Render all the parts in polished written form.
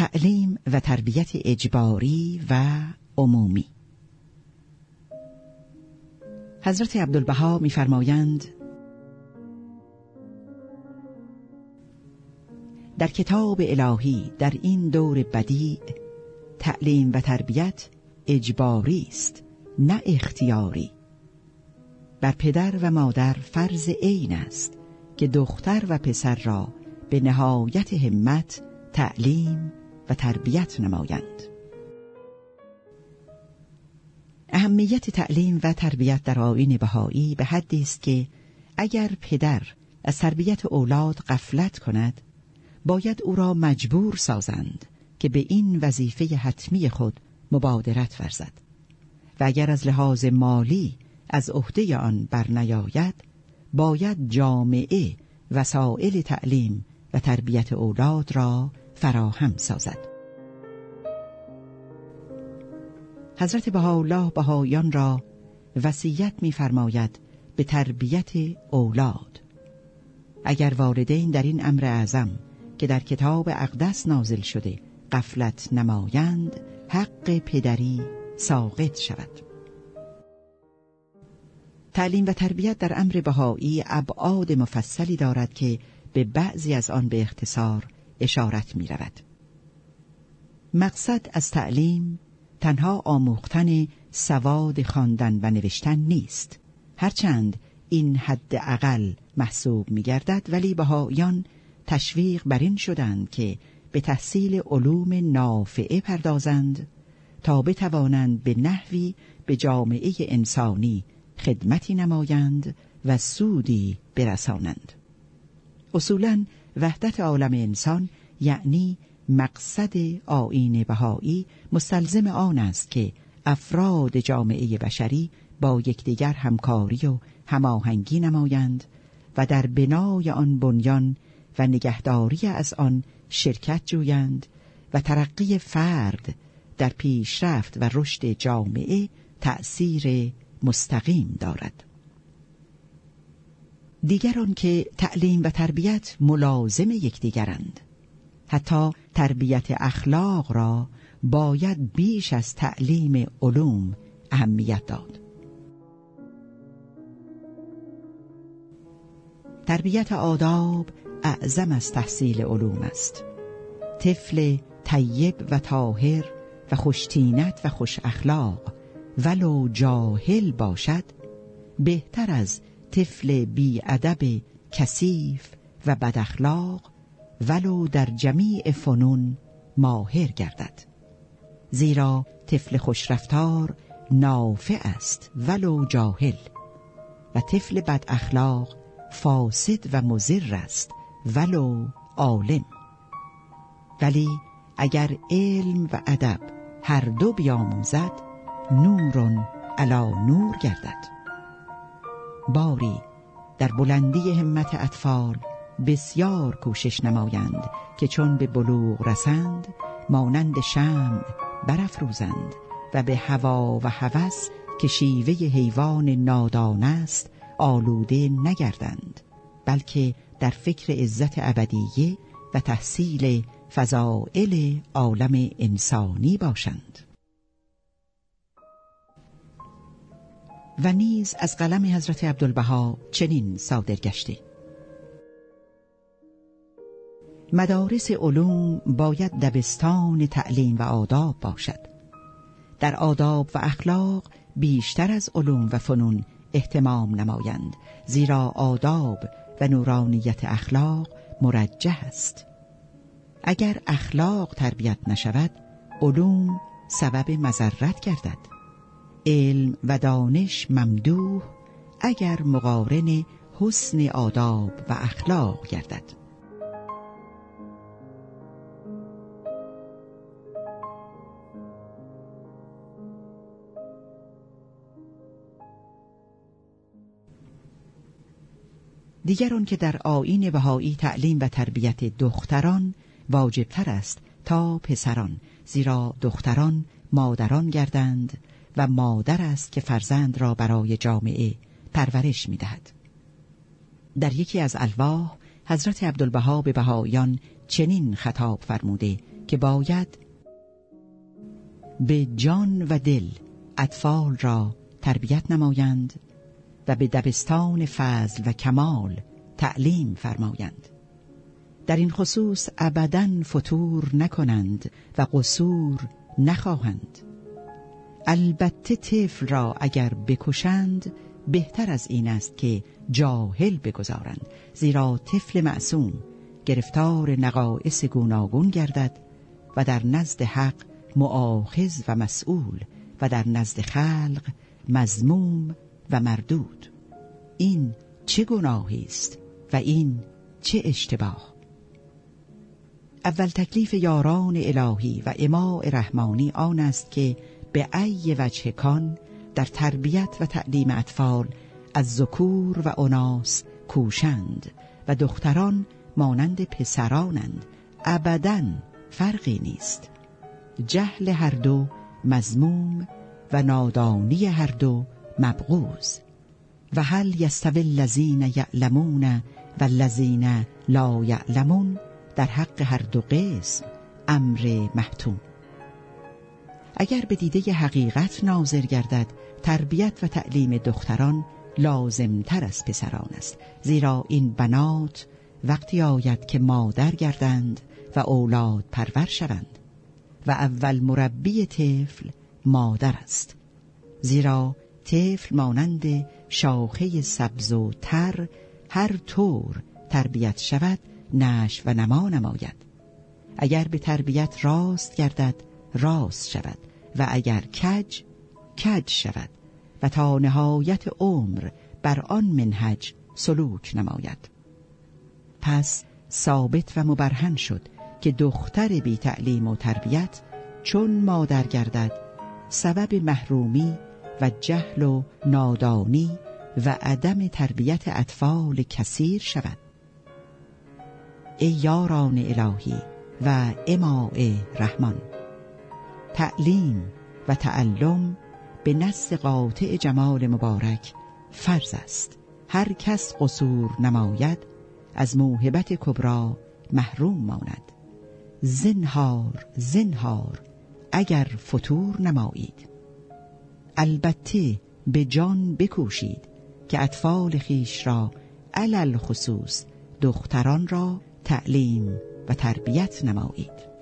تعلیم و تربیت اجباری و عمومی. حضرت عبدالبها می‌فرمایند در کتاب الهی در این دور بدیع تعلیم و تربیت اجباری است نه اختیاری. بر پدر و مادر فرض عین است که دختر و پسر را به نهایت همت تعلیم و تربیت نمایند. اهمیت تعلیم و تربیت در آیین بهایی به حدی است که اگر پدر از تربیت اولاد غفلت کند، باید او را مجبور سازند که به این وظیفه حتمی خود مبادرت ورزد و اگر از لحاظ مالی از عهده آن برنیاید، باید جامعه وسایل تعلیم و تربیت اولاد را فراهم سازد. حضرت بهاءالله بهائیان را وصیت می‌فرماید به تربیت اولاد. اگر والدین در این امر اعظم که در کتاب اقدس نازل شده غفلت نمایند، حق پدری ساقط شود. تعلیم و تربیت در امر بهایی ابعاد مفصلی دارد که به بعضی از آن به اختصار اشارت می رود. مقصد از تعلیم تنها آموختن سواد خواندن و نوشتن نیست، هرچند این حد اقل محسوب می گردد، ولی بهائیان تشویق بر این شدند که به تحصیل علوم نافعه پردازند تا بتوانند به نحوی به جامعه انسانی خدمتی نمایند و سودی برسانند. اصولاً وحدت عالم انسان یعنی مقصد آیین بهایی مستلزم آن است که افراد جامعه بشری با یکدیگر همکاری و هماهنگی نمایند و در بنای آن بنیان و نگهداری از آن شرکت جویند و ترقی فرد در پیشرفت و رشد جامعه تأثیر مستقیم دارد. دیگران که تعلیم و تربیت ملازم یکدیگرند، حتی تربیت اخلاق را باید بیش از تعلیم علوم اهمیت داد. تربیت آداب اعظم از تحصیل علوم است. طفل طیب و طاهر و خوشتینت و خوش اخلاق ولو جاهل باشد، بهتر از طفل بی ادب کثیف و بد اخلاق ولو در جمیع فنون ماهر گردد. زیرا طفل خوشرفتار نافع است ولو جاهل و طفل بد اخلاق فاسد و مضر است ولو عالم. ولی اگر علم و ادب هر دو بیاموزد، نور علی نور گردد. باری در بلندی همت اطفال بسیار کوشش نمایند که چون به بلوغ رسند مانند شمع برافروزند و به هوا و هوس که شیوه حیوان نادان است آلوده نگردند، بلکه در فکر عزت ابدیه و تحصیل فضائل عالم انسانی باشند. و نیز از قلم حضرت عبدالبها چنین صادر گشته: مدارس علوم باید دبستان تعلیم و آداب باشد. در آداب و اخلاق بیشتر از علوم و فنون اهتمام نمایند، زیرا آداب و نورانیت اخلاق مرجح است. اگر اخلاق تربیت نشود، علوم سبب مضرت گردد. علم و دانش ممدوح اگر مقارن حسن آداب و اخلاق گردد. دیگران که در آیین بهایی تعلیم و تربیت دختران واجبتر است تا پسران، زیرا دختران مادران گردند و مادر است که فرزند را برای جامعه پرورش می‌دهد. در یکی از الواح حضرت عبدالبها به بهائیان چنین خطاب فرموده که باید به جان و دل اطفال را تربیت نمایند و به دبستان فضل و کمال تعلیم فرمایند. در این خصوص ابداً فتور نکنند و قصور نخواهند. البته طفل را اگر بکشند بهتر از این است که جاهل بگذارند، زیرا طفل معصوم گرفتار نقائص گوناگون گردد و در نزد حق مؤاخذ و مسئول و در نزد خلق مذموم و مردود. این چه گناهی است و این چه اشتباه! اول تکلیف یاران الهی و اماء رحمانی آن است که به ای وجه کان در تربیت و تعلیم اطفال از ذکور و اناث کوشند و دختران مانند پسرانند. ابداً فرقی نیست. جهل هر دو مذموم و نادانی هر دو مبغوض. و هل یستوی الذین یعلمون و الذین لا یعلمون، در حق هر دو قسم امر محتوم. اگر به دیده حقیقت ناظر گردد، تربیت و تعلیم دختران لازمتر از پسران است، زیرا این بنات وقتی آید که مادر گردند و اولاد پرور شوند و اول مربی طفل مادر است، زیرا طفل مانند شاخه سبز و تر هر طور تربیت شود نشو و نما نماید. اگر به تربیت راست گردد راست شود و اگر کج کج شود و تا نهایت عمر بر آن منهج سلوک نماید. پس ثابت و مبرهن شد که دختر بی تعلیم و تربیت چون مادر گردد سبب محرومی و جهل و نادانی و عدم تربیت اطفال کثیر شود. ای یاران الهی و اماء رحمان، تعلیم و تعلم به نص قاطع جمال مبارک فرض است. هر کس قصور نماید از موهبت کبرا محروم ماند. زنهار زنهار اگر فتور نمایید. البته به جان بکوشید که اطفال خیش را علل خصوص دختران را تعلیم و تربیت نمایید.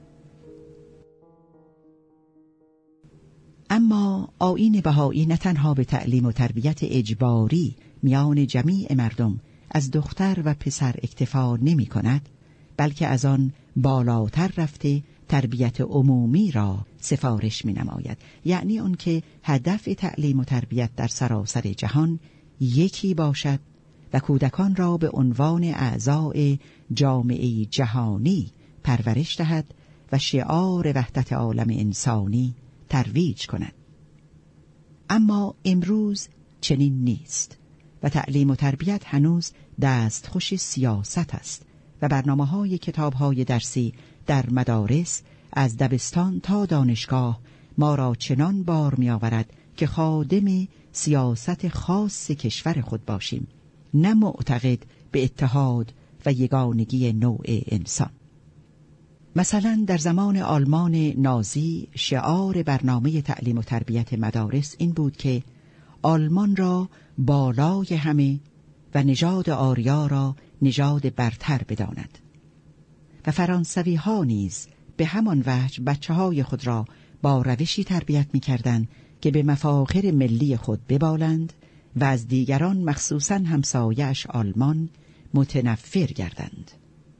اما آیین بهایی نه تنها به تعلیم و تربیت اجباری میان جمیع مردم از دختر و پسر اکتفا نمی کند، بلکه از آن بالاتر رفته تربیت عمومی را سفارش می نماید. یعنی آن که هدف تعلیم و تربیت در سراسر جهان یکی باشد و کودکان را به عنوان اعضای جامعه جهانی پرورش دهد و شعار وحدت عالم انسانی ترویج کند. اما امروز چنین نیست و تعلیم و تربیت هنوز دستخوش سیاست است و برنامه‌های کتاب‌های درسی در مدارس از دبستان تا دانشگاه ما را چنان بار می‌آورد که خادم سیاست خاص کشور خود باشیم، نه معتقد به اتحاد و یگانگی نوع انسان. مثلا در زمان آلمان نازی شعار برنامه تعلیم و تربیت مدارس این بود که آلمان را بالای همه و نژاد آریا را نژاد برتر بداند. و فرانسوی ها نیز به همان وجه بچه های خود را با روشی تربیت می کردند که به مفاخر ملی خود ببالند و از دیگران مخصوصاً همسایه‌اش آلمان متنفر گردند.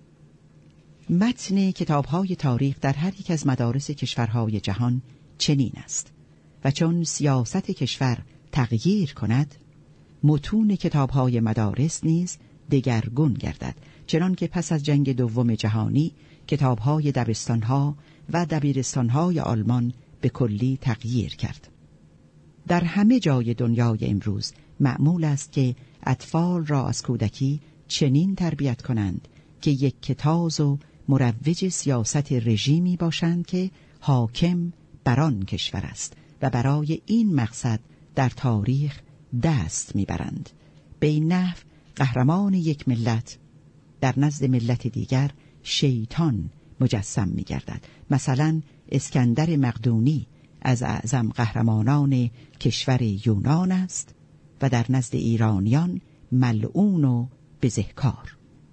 متن کتاب‌های تاریخ در هر یک از مدارس کشورهای جهان چنین است و چون سیاست کشور تغییر کند، متون کتاب‌های مدارس نیز دگرگون گردد، چنان که پس از جنگ دوم جهانی کتاب‌های دبستان‌ها و دبیرستان‌های آلمان به کلی تغییر کرد. در همه جای دنیای امروز معمول است که اطفال را از کودکی چنین تربیت کنند که یک کتاز و مروج سیاست رژیمی باشند که حاکم بر آن کشور است و برای این مقصد در تاریخ دست میبرند. به این نحو قهرمان یک ملت در نزد ملت دیگر شیطان مجسم می گردد. مثلا اسکندر مقدونی از اعظم قهرمانان کشور یونان است و در نزد ایرانیان ملعون و بزهکار.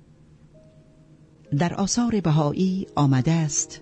در آثار بهایی آمده است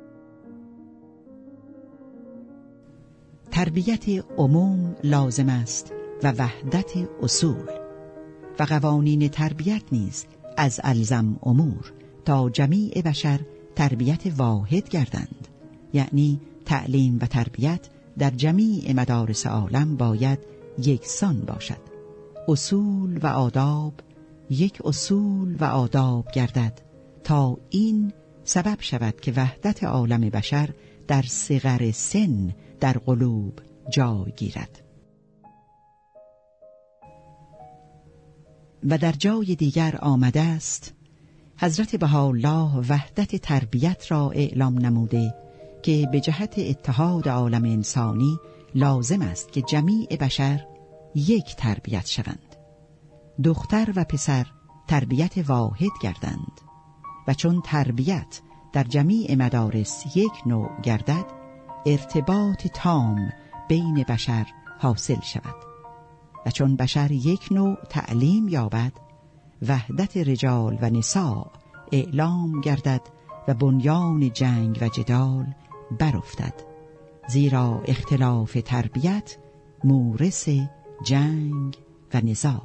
تربیت عموم لازم است و وحدت اصول، و قوانین تربیت نیز از الزم امور تا جمیع بشر تربیت واحد گردند. یعنی تعلیم و تربیت در جمیع مدارس عالم باید یکسان باشد. اصول و آداب یک اصول و آداب گردد تا این سبب شود که وحدت عالم بشر در صغر سن در قلوب جای گیرد. و در جای دیگر آمده است حضرت بهاءالله وحدت تربیت را اعلام نموده که به جهت اتحاد عالم انسانی لازم است که جمیع بشر یک تربیت شوند. دختر و پسر تربیت واحد گردند و چون تربیت در جمیع مدارس یک نوع گردد، ارتباط تام بین بشر حاصل شود و چون بشر یک نوع تعلیم یابد، وحدت رجال و نساء اعلام گردد و بنیان جنگ و جدال برافتد، زیرا اختلاف تربیت مورث جنگ و نزاع.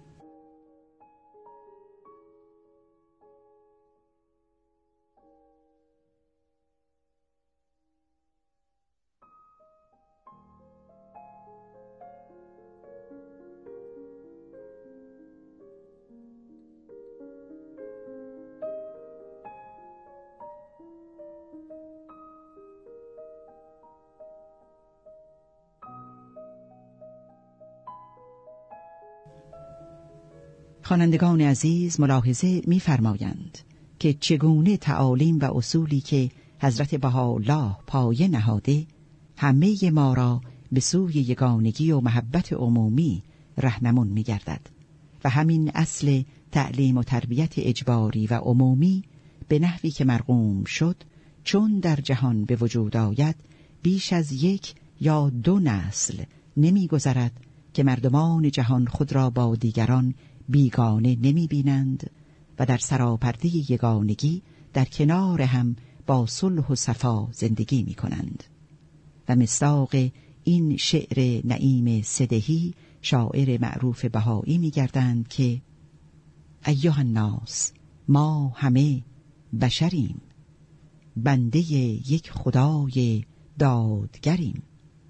خوانندگان عزیز ملاحظه می‌فرمایند که چگونه تعالیم و اصولی که حضرت بهاءالله پایه نهاده همه ما را به سوی یگانگی و محبت عمومی راهنمون می‌گردد و همین اصل تعلیم و تربیت اجباری و عمومی به نحوی که مرقوم شد چون در جهان به وجود آید بیش از یک یا دو نسل نمی‌گذرد که مردمان جهان خود را با دیگران بیگانه نمی بینند و در سراپرده یگانگی در کنار هم با صلح و صفا زندگی می کنند. و مصداق این شعر نعیم سدهی شاعر معروف بهایی می گردند که ایها الناس، ما همه بشریم، بنده یک خدای دادگریم،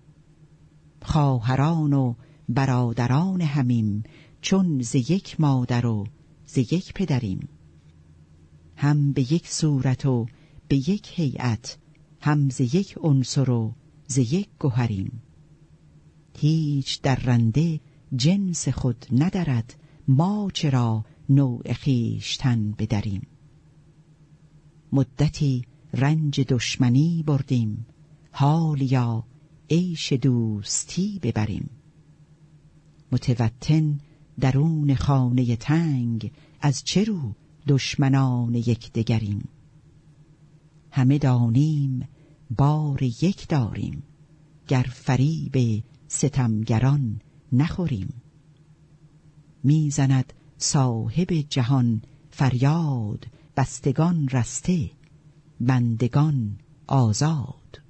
خواهران و برادران همیم، چون ز یک مادر و ز یک پدریم، هم به یک صورت و به یک هیئت، هم ز یک عنصر و ز یک گوهریم، هیچ درنده جنس خود ندرد، ما چرا نوع خویشتن بدریم، مدتی رنج دشمنی بردیم، حالیا عیش دوستی ببریم، متوطن درون خانه تنگ، از چه رو دشمنان یکدیگریم، همه دانیم بار یک داریم، گر فریب ستمگران نخوریم، میزند صاحب جهان فریاد، بستگان رسته بندگان آزاد،